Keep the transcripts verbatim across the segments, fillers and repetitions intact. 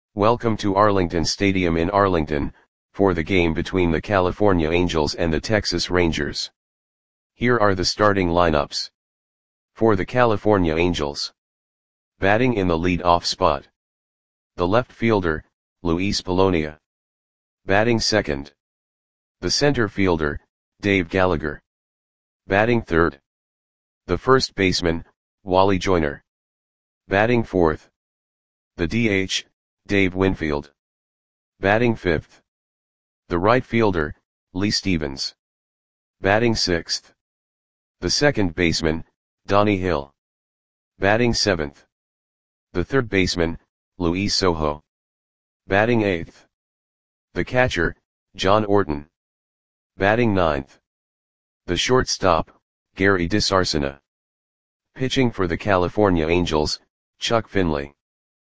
Welcome to Arlington Stadium in Arlington, for the game between the California Angels and the Texas Rangers. Here are the starting lineups. For the California Angels. Batting in the lead-off spot. The left fielder, Luis Polonia. Batting second. The center fielder, Dave Gallagher. Batting third. The first baseman, Wally Joyner. Batting fourth. The D H, Dave Winfield. Batting fifth. The right fielder, Lee Stevens. Batting sixth. The second baseman, Donnie Hill. Batting seventh. The third baseman, Luis Sojo. Batting eighth. The catcher, John Orton. Batting ninth. The shortstop, Gary DeSarcina. Pitching for the California Angels, Chuck Finley.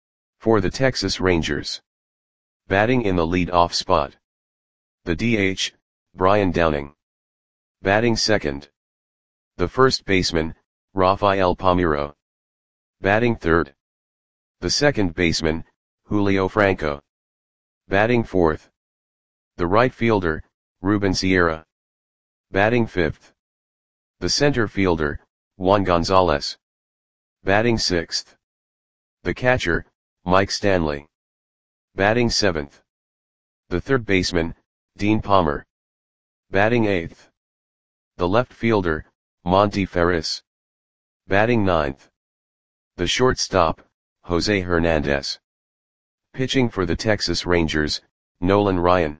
For the Texas Rangers. Batting in the lead-off spot. The D H, Brian Downing. Batting second. The first baseman, Rafael Palmeiro. Batting third. The second baseman, Julio Franco. Batting fourth. The right fielder, Ruben Sierra. Batting fifth. The center fielder, Juan Gonzalez. Batting sixth. The catcher, Mike Stanley. Batting seventh. The third baseman, Dean Palmer. Batting eighth. The left fielder, Monty Ferris. Batting ninth. The shortstop, Jose Hernandez. Pitching for the Texas Rangers, Nolan Ryan.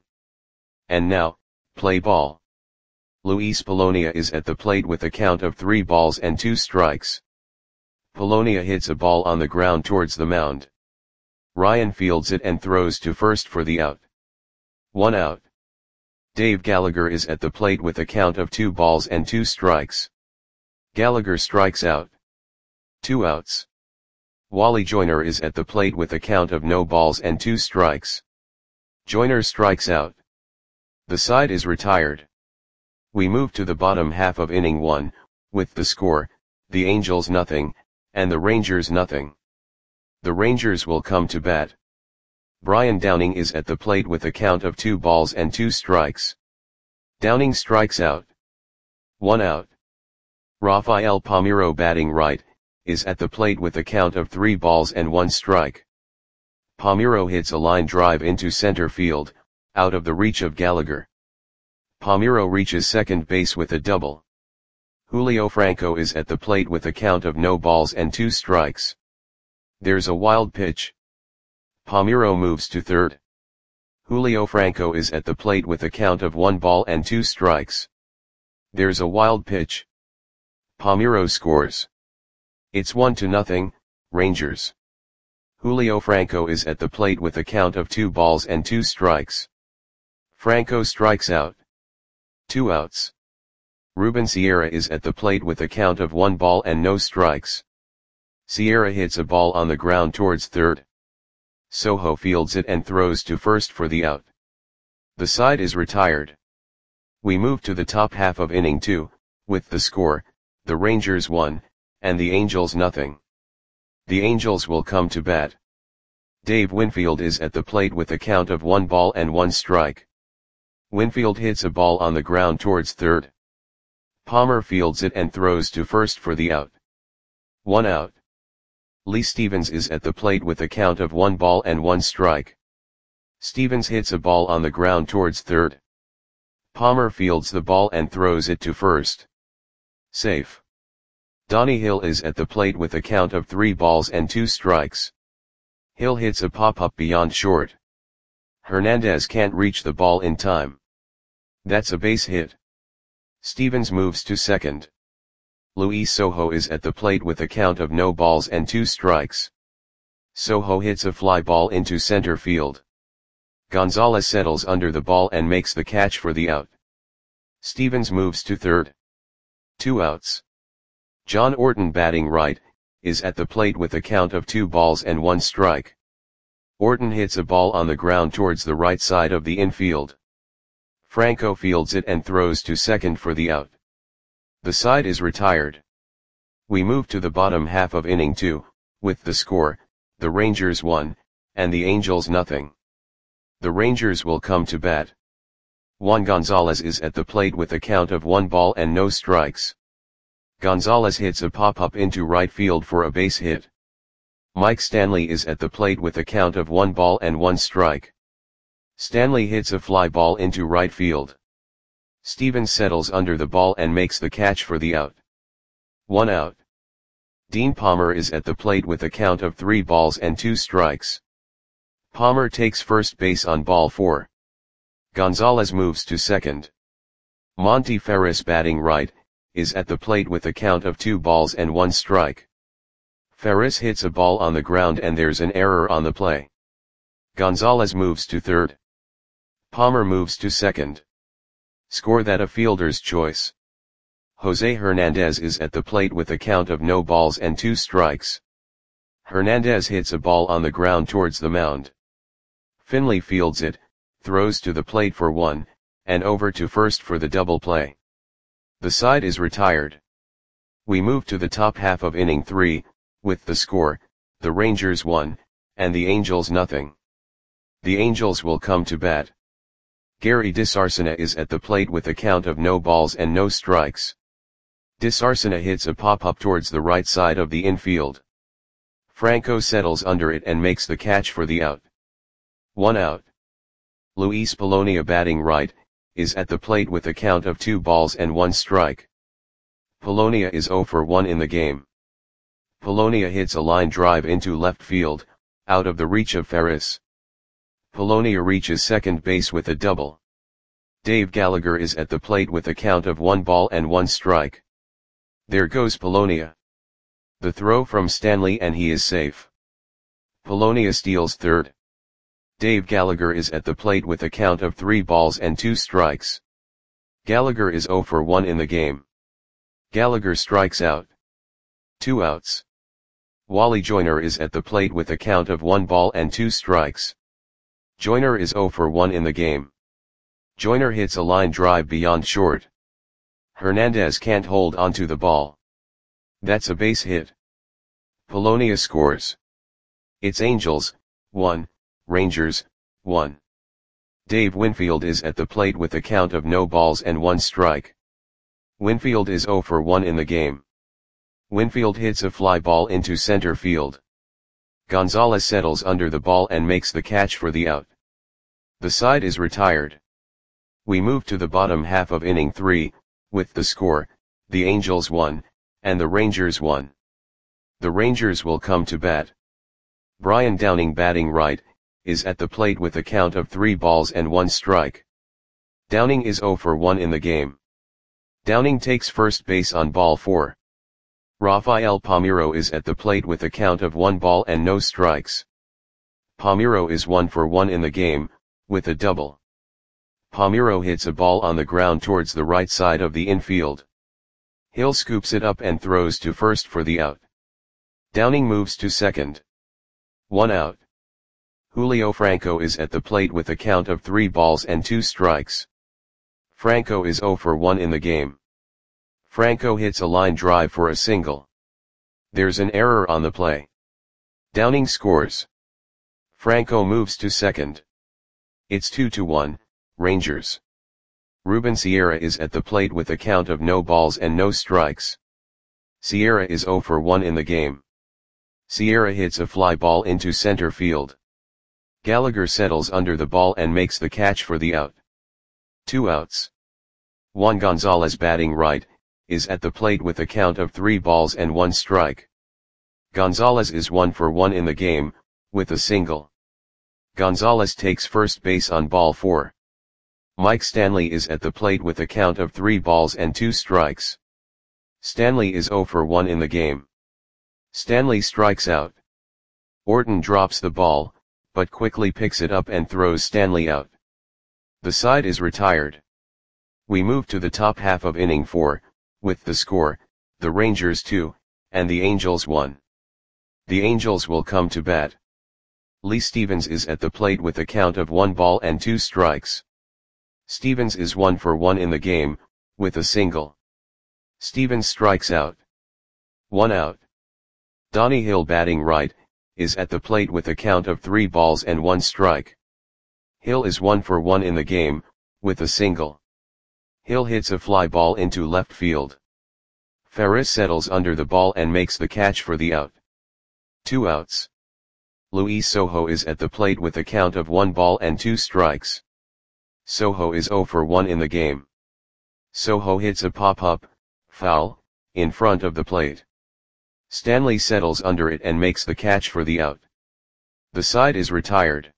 And now, play ball. Luis Polonia is at the plate with a count of three balls and two strikes. Polonia hits a ball on the ground towards the mound. Ryan fields it and throws to first for the out. One out. Dave Gallagher is at the plate with a count of two balls and two strikes. Gallagher strikes out. Two outs. Wally Joyner is at the plate with a count of no balls and two strikes. Joyner strikes out. The side is retired. We move to the bottom half of inning one, with the score, the Angels nothing, and the Rangers nothing. The Rangers will come to bat. Brian Downing is at the plate with a count of two balls and two strikes. Downing strikes out. One out. Rafael Palmeiro, batting right, is at the plate with a count of three balls and one strike. Palmeiro hits a line drive into center field, out of the reach of Gallagher. Palmeiro reaches second base with a double. Julio Franco is at the plate with a count of no balls and two strikes. There's a wild pitch. Palmeiro moves to third. Julio Franco is at the plate with a count of one ball and two strikes. There's a wild pitch. Palmeiro scores. It's one to nothing, Rangers. Julio Franco is at the plate with a count of two balls and two strikes. Franco strikes out. Two outs. Ruben Sierra is at the plate with a count of one ball and no strikes. Sierra hits a ball on the ground towards third. Sojo fields it and throws to first for the out. The side is retired. We move to the top half of inning two, with the score, the Rangers one, and the Angels nothing. The Angels will come to bat. Dave Winfield is at the plate with a count of one ball and one strike. Winfield hits a ball on the ground towards third. Palmer fields it and throws to first for the out. One out. Lee Stevens is at the plate with a count of one ball and one strike. Stevens hits a ball on the ground towards third. Palmer fields the ball and throws it to first. Safe. Donnie Hill is at the plate with a count of three balls and two strikes. Hill hits a pop-up beyond short. Hernandez can't reach the ball in time. That's a base hit. Stevens moves to second. Luis Sojo is at the plate with a count of no balls and two strikes. Sojo hits a fly ball into center field. Gonzalez settles under the ball and makes the catch for the out. Stevens moves to third. Two outs. John Orton, batting right, is at the plate with a count of two balls and one strike. Orton hits a ball on the ground towards the right side of the infield. Franco fields it and throws to second for the out. The side is retired. We move to the bottom half of inning two, with the score, the Rangers one, and the Angels nothing. The Rangers will come to bat. Juan Gonzalez is at the plate with a count of one ball and no strikes. Gonzalez hits a pop-up into right field for a base hit. Mike Stanley is at the plate with a count of one ball and one strike. Stanley hits a fly ball into right field. Stevens settles under the ball and makes the catch for the out. One out. Dean Palmer is at the plate with a count of three balls and two strikes. Palmer takes first base on ball four. Gonzalez moves to second. Monty Ferris, batting right, is at the plate with a count of two balls and one strike. Ferris hits a ball on the ground and there's an error on the play. Gonzalez moves to third. Palmer moves to second. Score that a fielder's choice. Jose Hernandez is at the plate with a count of no balls and two strikes. Hernandez hits a ball on the ground towards the mound. Finley fields it, throws to the plate for one, and over to first for the double play. The side is retired. We move to the top half of inning three, with the score, the Rangers one, and the Angels nothing. The Angels will come to bat. Gary DeSarcina is at the plate with a count of no balls and no strikes. DeSarcina hits a pop-up towards the right side of the infield. Franco settles under it and makes the catch for the out. One out. Luis Polonia, batting right, is at the plate with a count of two balls and one strike. Polonia is zero for one in the game. Polonia hits a line drive into left field, out of the reach of Ferris. Polonia reaches second base with a double. Dave Gallagher is at the plate with a count of one ball and one strike. There goes Polonia. The throw from Stanley and he is safe. Polonia steals third. Dave Gallagher is at the plate with a count of three balls and two strikes. Gallagher is zero for one in the game. Gallagher strikes out. Two outs. Wally Joyner is at the plate with a count of one ball and two strikes. Joyner is zero for one in the game. Joyner hits a line drive beyond short. Hernandez can't hold onto the ball. That's a base hit. Polonia scores. It's Angels, one, Rangers, one. Dave Winfield is at the plate with a count of no balls and one strike. Winfield is zero for one in the game. Winfield hits a fly ball into center field. Gonzalez settles under the ball and makes the catch for the out. The side is retired. We move to the bottom half of inning three, with the score, the Angels one, and the Rangers one. The Rangers will come to bat. Brian Downing, batting right, is at the plate with a count of three balls and one strike. Downing is zero for one in the game. Downing takes first base on ball four. Rafael Palmeiro is at the plate with a count of one ball and no strikes. Palmeiro is one for one in the game, with a double. Palmeiro hits a ball on the ground towards the right side of the infield. Hill scoops it up and throws to first for the out. Downing moves to second. One out. Julio Franco is at the plate with a count of three balls and two strikes. Franco is zero for one in the game. Franco hits a line drive for a single. There's an error on the play. Downing scores. Franco moves to second. It's two to one, Rangers. Ruben Sierra is at the plate with a count of no balls and no strikes. Sierra is zero for one in the game. Sierra hits a fly ball into center field. Gallagher settles under the ball and makes the catch for the out. Two outs. Juan Gonzalez, batting right, is at the plate with a count of three balls and one strike. Gonzalez is one for one in the game, with a single. Gonzalez takes first base on ball four. Mike Stanley is at the plate with a count of three balls and two strikes. Stanley is zero for one in the game. Stanley strikes out. Orton drops the ball, but quickly picks it up and throws Stanley out. The side is retired. We move to the top half of inning four, with the score, the Rangers two, and the Angels one. The Angels will come to bat. Lee Stevens is at the plate with a count of one ball and two strikes. Stevens is one for one in the game, with a single. Stevens strikes out. One out. Donnie Hill, batting right, is at the plate with a count of three balls and one strike. Hill is one for one in the game, with a single. Hill hits a fly ball into left field. Ferris settles under the ball and makes the catch for the out. Two outs. Luis Sojo is at the plate with a count of one ball and two strikes. Sojo is zero for one in the game. Sojo hits a pop-up, foul, in front of the plate. Stanley settles under it and makes the catch for the out. The side is retired.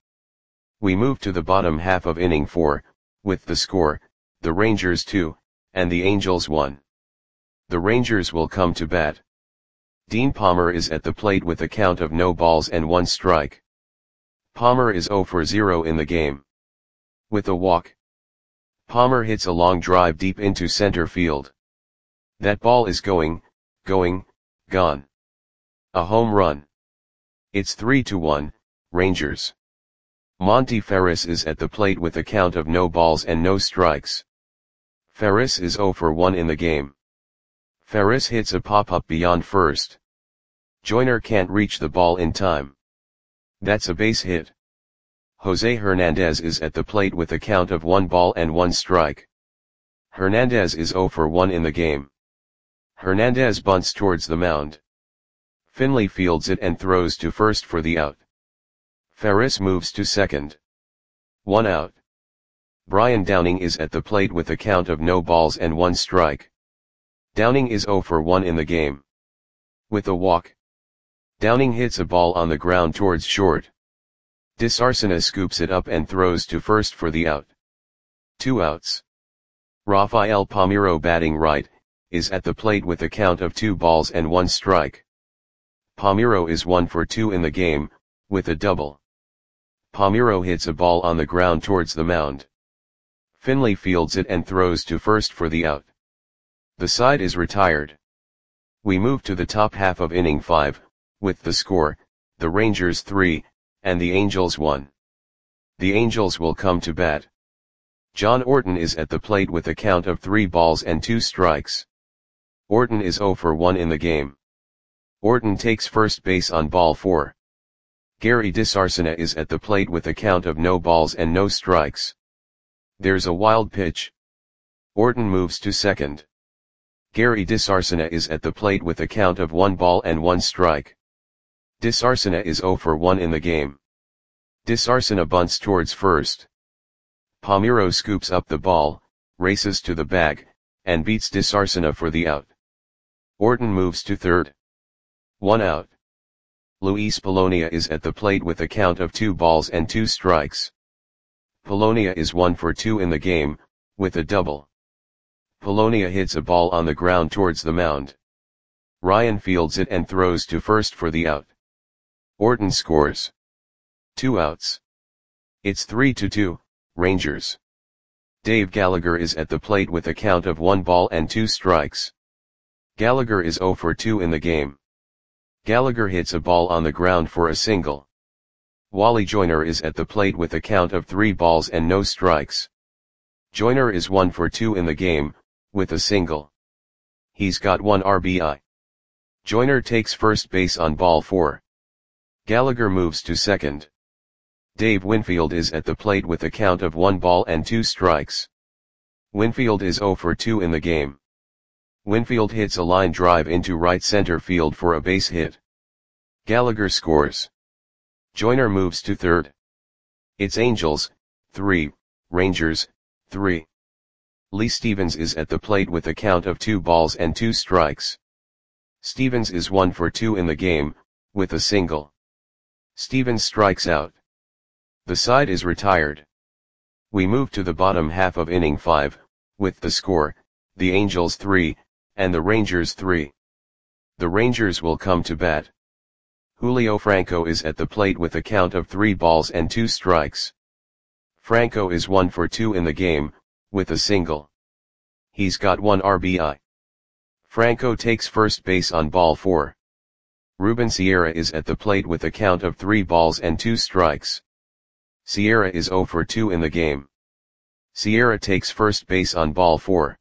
We move to the bottom half of inning four, with the score, the Rangers two, and the Angels one. The Rangers will come to bat. Dean Palmer is at the plate with a count of no balls and one strike. Palmer is zero for zero in the game. With a walk, Palmer hits a long drive deep into center field. That ball is going, going, gone. A home run. It's three to one, Rangers. Monty Ferris is at the plate with a count of no balls and no strikes. Ferris is zero for one in the game. Ferris hits a pop-up beyond first. Joyner can't reach the ball in time. That's a base hit. Jose Hernandez is at the plate with a count of one ball and one strike. Hernandez is zero for one in the game. Hernandez bunts towards the mound. Finley fields it and throws to first for the out. Ferris moves to second. One out. Brian Downing is at the plate with a count of no balls and one strike. Downing is zero for one in the game. With a walk, Downing hits a ball on the ground towards short. DeSarcina scoops it up and throws to first for the out. Two outs. Rafael Palmeiro, batting right, is at the plate with a count of two balls and one strike. Palmeiro is one for two in the game, with a double. Palmeiro hits a ball on the ground towards the mound. Finley fields it and throws to first for the out. The side is retired. We move to the top half of inning five, with the score, the Rangers three, and the Angels one. The Angels will come to bat. John Orton is at the plate with a count of three balls and two strikes. Orton is zero for one in the game. Orton takes first base on ball four. Gary DeSarcina is at the plate with a count of no balls and no strikes. There's a wild pitch. Orton moves to second. Gary DeSarcina is at the plate with a count of one ball and one strike. DeSarcina is zero for one in the game. DeSarcina bunts towards first. Palmeiro scoops up the ball, races to the bag, and beats DeSarcina for the out. Orton moves to third. One out. Luis Polonia is at the plate with a count of two balls and two strikes. Polonia is one for two in the game, with a double. Polonia hits a ball on the ground towards the mound. Ryan fields it and throws to first for the out. Orton scores. Two outs. It's three to two, Rangers. Dave Gallagher is at the plate with a count of one ball and two strikes. Gallagher is zero for two in the game. Gallagher hits a ball on the ground for a single. Wally Joyner is at the plate with a count of three balls and no strikes. Joyner is one for two in the game, with a single. He's got one R B I. Joyner takes first base on ball four. Gallagher moves to second. Dave Winfield is at the plate with a count of one ball and two strikes. Winfield is zero for two in the game. Winfield hits a line drive into right center field for a base hit. Gallagher scores. Joyner moves to third. It's Angels, three, Rangers, three. Lee Stevens is at the plate with a count of two balls and two strikes. Stevens is one for two in the game, with a single. Stevens strikes out. The side is retired. We move to the bottom half of inning five, with the score, the Angels three, and the Rangers three. The Rangers will come to bat. Julio Franco is at the plate with a count of three balls and two strikes. Franco is one for two in the game, with a single. He's got one R B I. Franco takes first base on ball four. Ruben Sierra is at the plate with a count of three balls and two strikes. Sierra is zero for two in the game. Sierra takes first base on ball four.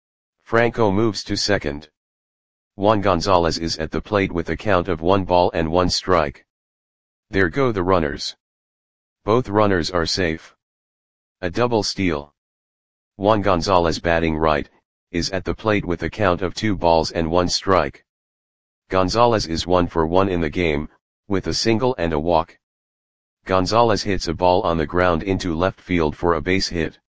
Franco moves to second. Juan Gonzalez is at the plate with a count of one ball and one strike. There go the runners. Both runners are safe. A double steal. Juan Gonzalez batting right, is at the plate with a count of two balls and one strike. Gonzalez is one for one in the game, with a single and a walk. Gonzalez hits a ball on the ground into left field for a base hit.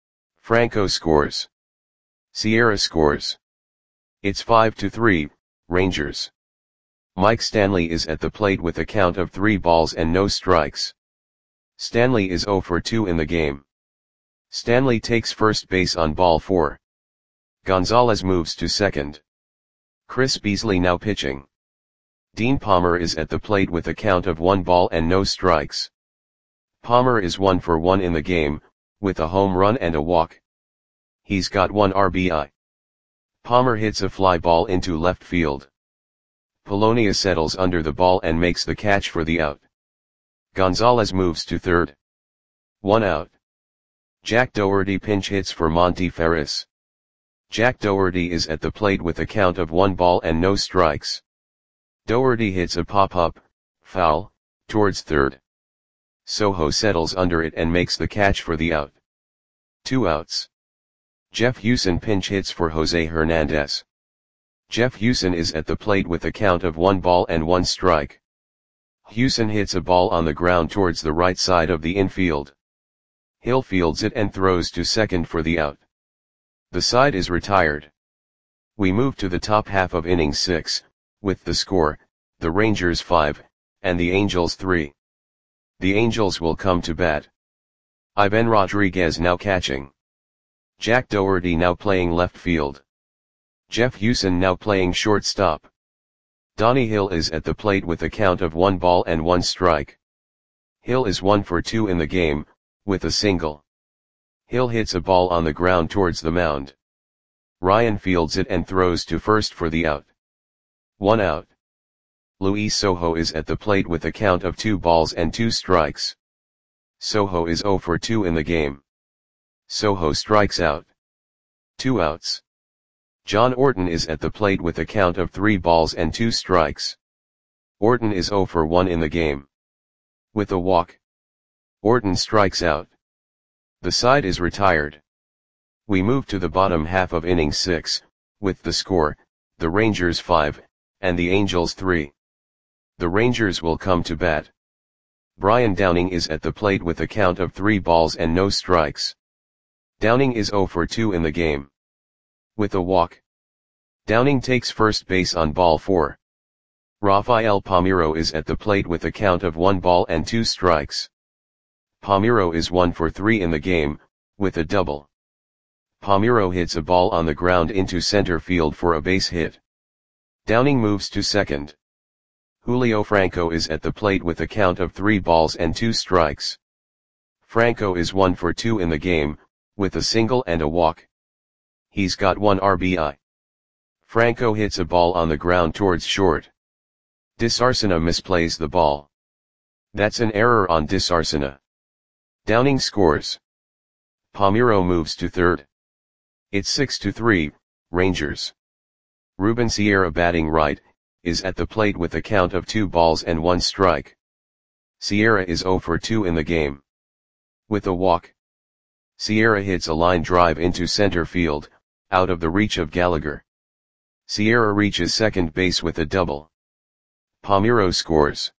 Franco scores. Sierra scores. It's five to three, Rangers. Mike Stanley is at the plate with a count of three balls and no strikes. Stanley is zero for two in the game. Stanley takes first base on ball four. Gonzalez moves to second. Chris Beasley now pitching. Dean Palmer is at the plate with a count of one ball and no strikes. Palmer is one for one in the game, with a home run and a walk. He's got one R B I. Palmer hits a fly ball into left field. Polonia settles under the ball and makes the catch for the out. Gonzalez moves to third. One out. Jack Dougherty pinch hits for Monty Ferris. Jack Dougherty is at the plate with a count of one ball and no strikes. Dougherty hits a pop-up, foul, towards third. Soho settles under it and makes the catch for the out. Two outs. Jeff Hewson pinch hits for Jose Hernandez. Jeff Hewson is at the plate with a count of one ball and one strike. Hewson hits a ball on the ground towards the right side of the infield. Hill fields it and throws to second for the out. The side is retired. We move to the top half of inning six, with the score, the Rangers five, and the Angels three. The Angels will come to bat. Ivan Rodriguez now catching. Jack Dougherty now playing left field. Jeff Hewson now playing shortstop. Donnie Hill is at the plate with a count of one ball and one strike. Hill is one for two in the game, with a single. Hill hits a ball on the ground towards the mound. Ryan fields it and throws to first for the out. One out. Luis Soho is at the plate with a count of two balls and two strikes. Soho is zero for two in the game. Soho strikes out. Two outs. John Orton is at the plate with a count of three balls and two strikes. Orton is zero for one in the game. With a walk. Orton strikes out. The side is retired. We move to the bottom half of inning six, with the score, the Rangers five, and the Angels three. The Rangers will come to bat. Brian Downing is at the plate with a count of three balls and no strikes. Downing is zero for two in the game. With a walk. Downing takes first base on ball four. Rafael Palmeiro is at the plate with a count of one ball and two strikes. Palmeiro is one for three in the game, with a double. Palmeiro hits a ball on the ground into center field for a base hit. Downing moves to second. Julio Franco is at the plate with a count of three balls and two strikes. Franco is one for two in the game, with a single and a walk. He's got one R B I. Franco hits a ball on the ground towards short. Disarcina misplays the ball. That's an error on Disarcina. Downing scores. Palmeiro moves to third. It's six to three, Rangers. Ruben Sierra batting right, is at the plate with a count of two balls and one strike. Sierra is zero for two in the game. With a walk. Sierra hits a line drive into center field, out of the reach of Gallagher. Sierra reaches second base with a double. Palmeiro scores.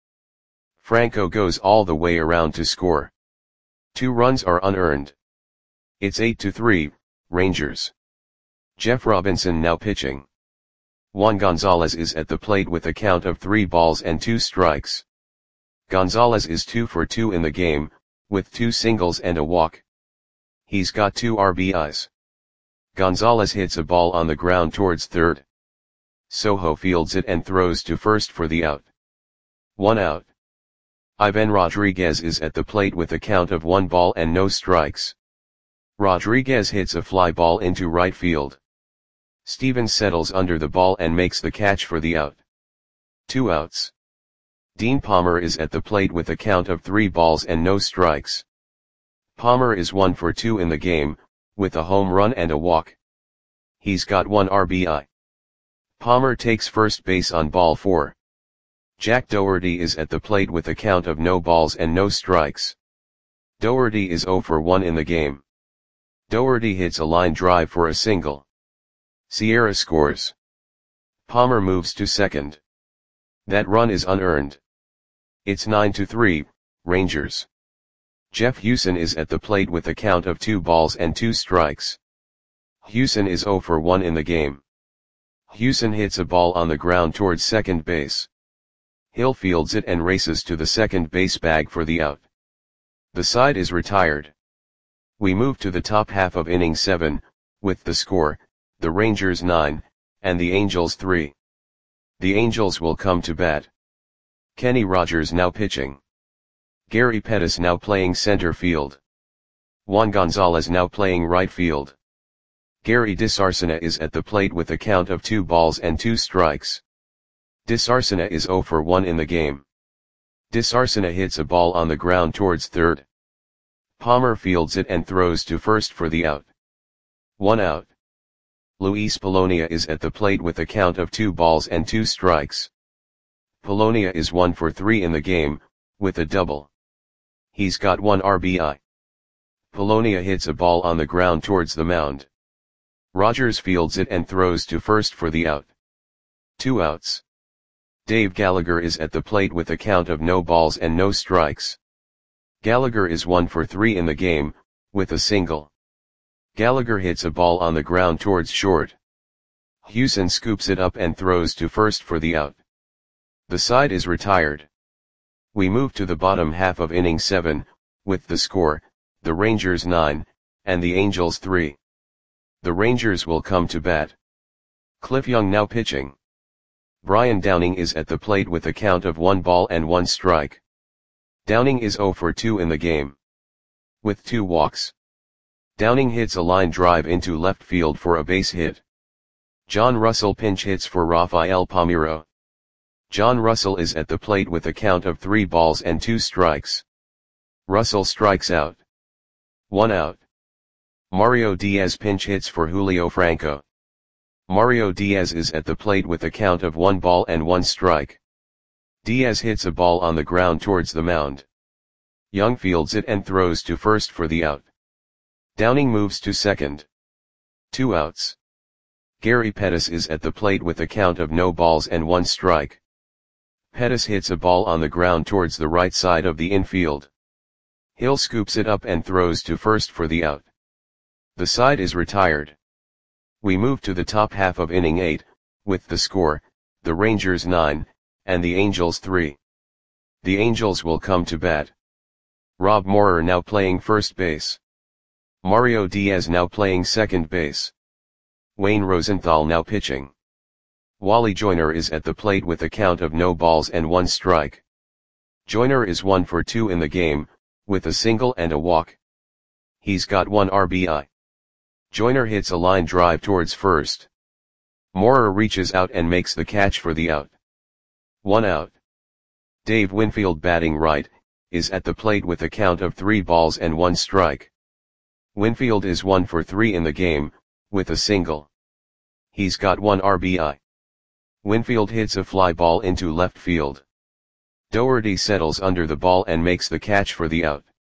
Franco goes all the way around to score. Two runs are unearned. It's eight to three, Rangers. Jeff Robinson now pitching. Juan Gonzalez is at the plate with a count of three balls and two strikes. Gonzalez is two for two in the game, with two singles and a walk. He's got two R B Is. Gonzalez hits a ball on the ground towards third. Soho fields it and throws to first for the out. One out. Ivan Rodriguez is at the plate with a count of one ball and no strikes. Rodriguez hits a fly ball into right field. Stevens settles under the ball and makes the catch for the out. Two outs. Dean Palmer is at the plate with a count of three balls and no strikes. Palmer is one for two in the game, with a home run and a walk. He's got one R B I. Palmer takes first base on ball four. Jack Doherty is at the plate with a count of no balls and no strikes. Doherty is zero for one in the game. Doherty hits a line drive for a single. Sierra scores. Palmer moves to second. That run is unearned. It's nine to three, Rangers. Jeff Hewson is at the plate with a count of two balls and two strikes. Hewson is zero for one in the game. Hewson hits a ball on the ground towards second base. Hill fields it and races to the second base bag for the out. The side is retired. We move to the top half of inning seven, with the score, the Rangers nine, and the Angels three. The Angels will come to bat. Kenny Rogers now pitching. Gary Pettis now playing center field. Juan Gonzalez now playing right field. Gary DeSarcina is at the plate with a count of two balls and two strikes. DeSarcina is zero for one in the game. DeSarcina hits a ball on the ground towards third. Palmer fields it and throws to first for the out. One out. Luis Polonia is at the plate with a count of two balls and two strikes. Polonia is one for three in the game, with a double. He's got one R B I. Polonia hits a ball on the ground towards the mound. Rogers fields it and throws to first for the out. Two outs. Dave Gallagher is at the plate with a count of no balls and no strikes. Gallagher is one for three in the game, with a single. Gallagher hits a ball on the ground towards short. Hewson scoops it up and throws to first for the out. The side is retired. We move to the bottom half of inning seven, with the score, the Rangers nine, and the Angels three. The Rangers will come to bat. Cliff Young now pitching. Brian Downing is at the plate with a count of one ball and one strike. Downing is zero for two in the game. With two walks. Downing hits a line drive into left field for a base hit. John Russell pinch hits for Rafael Palmeiro. John Russell is at the plate with a count of three balls and two strikes. Russell strikes out. One out. Mario Diaz pinch hits for Julio Franco. Mario Diaz is at the plate with a count of one ball and one strike. Diaz hits a ball on the ground towards the mound. Young fields it and throws to first for the out. Downing moves to second. Two outs. Gary Pettis is at the plate with a count of no balls and one strike. Pettis hits a ball on the ground towards the right side of the infield. Hill scoops it up and throws to first for the out. The side is retired. We move to the top half of inning eight, with the score, the Rangers nine, and the Angels three. The Angels will come to bat. Rob Moorer now playing first base. Mario Diaz now playing second base. Wayne Rosenthal now pitching. Wally Joyner is at the plate with a count of no balls and one strike. Joyner is one for two in the game, with a single and a walk. He's got one R B I. Joyner hits a line drive towards first. Moorer reaches out and makes the catch for the out. One out. Dave Winfield batting right, is at the plate with a count of three balls and one strike. Winfield is one for three in the game, with a single. He's got one R B I. Winfield hits a fly ball into left field. Doherty settles under the ball and makes the catch for the out.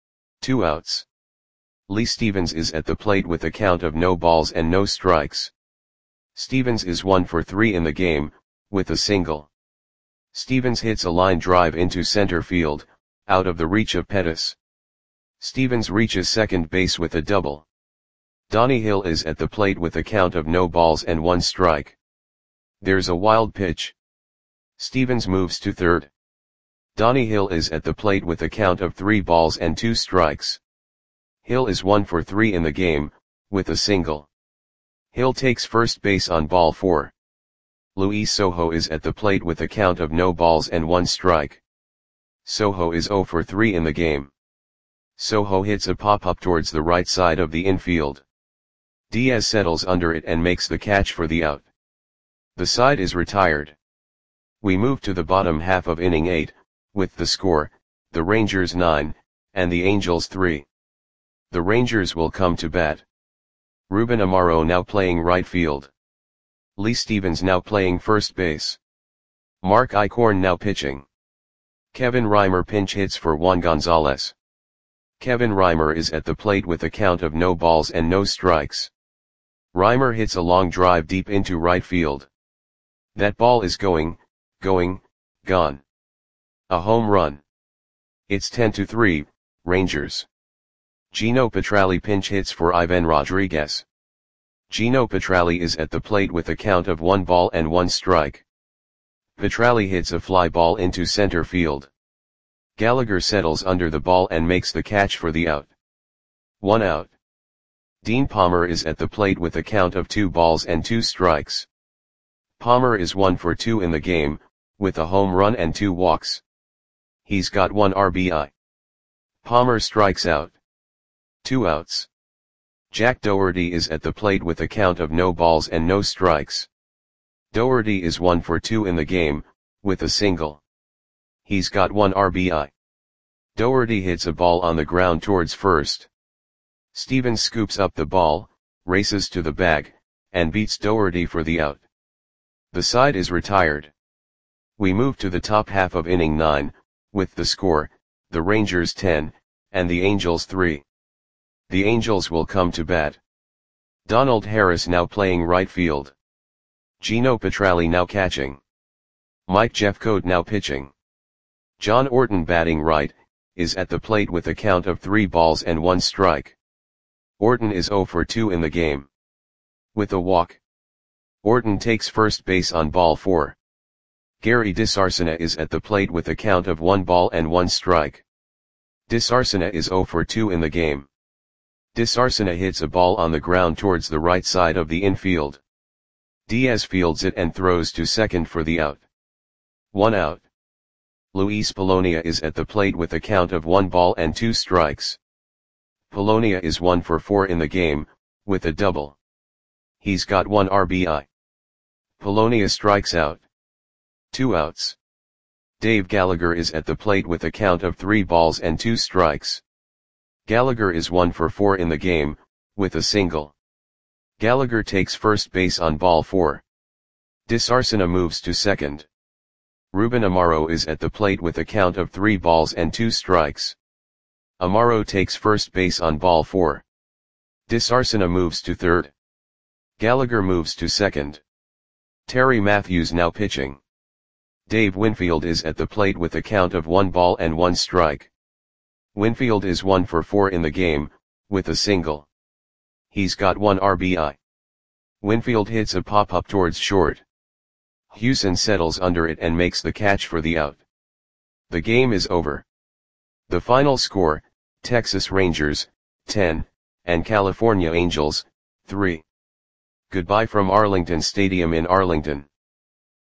Two outs. Lee Stevens is at the plate with a count of no balls and no strikes. Stevens is one for three in the game, with a single. Stevens hits a line drive into center field, out of the reach of Pettis. Stevens reaches second base with a double. Donnie Hill is at the plate with a count of no balls and one strike. There's a wild pitch. Stevens moves to third. Donnie Hill is at the plate with a count of three balls and two strikes. Hill is one for three in the game, with a single. Hill takes first base on ball four. Luis Sojo is at the plate with a count of no balls and one strike. Sojo is zero for three in the game. Sojo hits a pop-up towards the right side of the infield. Diaz settles under it and makes the catch for the out. The side is retired. We move to the bottom half of inning eight, with the score, the Rangers nine, and the Angels three. The Rangers will come to bat. Ruben Amaro now playing right field. Lee Stevens now playing first base. Mark Eichhorn now pitching. Kevin Reimer pinch hits for Juan Gonzalez. Kevin Reimer is at the plate with a count of no balls and no strikes. Reimer hits a long drive deep into right field. That ball is going, going, gone. A home run. It's ten to three, Rangers. Gino Petralli pinch hits for Ivan Rodriguez. Gino Petralli is at the plate with a count of one ball and one strike. Petralli hits a fly ball into center field. Gallagher settles under the ball and makes the catch for the out. One out. Dean Palmer is at the plate with a count of two balls and two strikes. Palmer is one for two in the game, with a home run and two walks. He's got one R B I. Palmer strikes out. Two outs. Jack Dougherty is at the plate with a count of no balls and no strikes. Dougherty is one for two in the game, with a single. He's got one R B I. Dougherty hits a ball on the ground towards first. Stevens scoops up the ball, races to the bag, and beats Dougherty for the out. The side is retired. We move to the top half of inning nine, with the score, the Rangers ten, and the Angels three. The Angels will come to bat. Donald Harris now playing right field. Gino Petralli now catching. Mike Jeffcoat now pitching. John Orton batting right, is at the plate with a count of three balls and one strike. Orton is zero for two in the game. With a walk. Orton takes first base on ball four. Gary DeSarcina is at the plate with a count of one ball and one strike. DeSarcina is zero for two in the game. DeSarcina hits a ball on the ground towards the right side of the infield. Diaz fields it and throws to second for the out. One out. Luis Polonia is at the plate with a count of one ball and two strikes. Polonia is one for four in the game, with a double. He's got one R B I. Polonia strikes out. Two outs. Dave Gallagher is at the plate with a count of three balls and two strikes. Gallagher is one for four in the game, with a single. Gallagher takes first base on ball four. DeSarcina moves to second. Ruben Amaro is at the plate with a count of three balls and two strikes. Amaro takes first base on ball four. DeSarcina moves to third. Gallagher moves to second. Terry Matthews now pitching. Dave Winfield is at the plate with a count of one ball and one strike. Winfield is one for four in the game, with a single. He's got one R B I. Winfield hits a pop-up towards short. Hewson settles under it and makes the catch for the out. The game is over. The final score, Texas Rangers, ten, and California Angels, three. Goodbye from Arlington Stadium in Arlington.